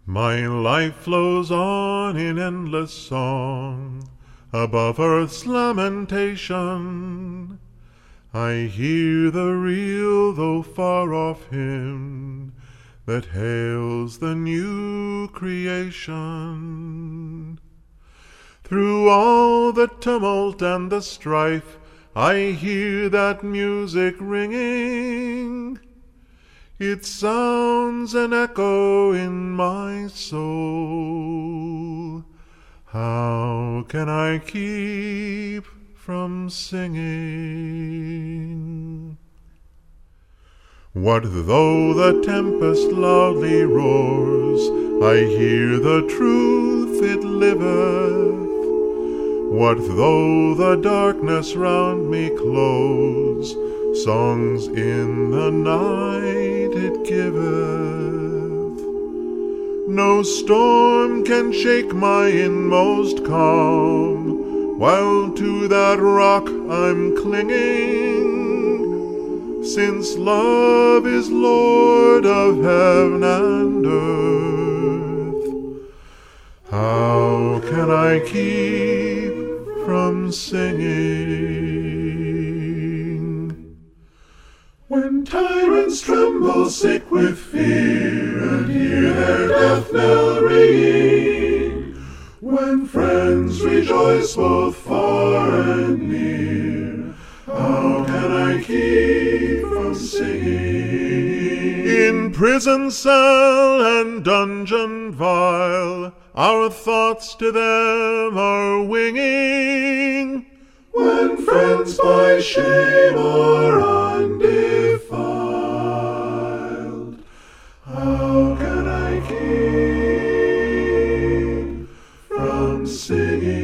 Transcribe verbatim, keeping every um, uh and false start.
My life flows on in endless song, above earth's lamentation. I hear the real though far off hymn that hails the new creation. Through all the tumult and the strife, I hear that music ringing. It sounds an echo in my soul. How can I keep from singing? What though the tempest loudly roars? I hear the truth, it liveth. What though the darkness round me close? Songs in the night it giveth. No storm can shake my inmost calm, while to that rock I'm clinging, since love is Lord of heaven and earth. How can I keep from singing? When tyrants tremble sick with fear and hear their death knell ringing, when friends rejoice both far and near, how can I keep from singing? In prison cell and dungeon vile, our thoughts to them are winging. When friends by shame are undefiled, how can I keep from singing?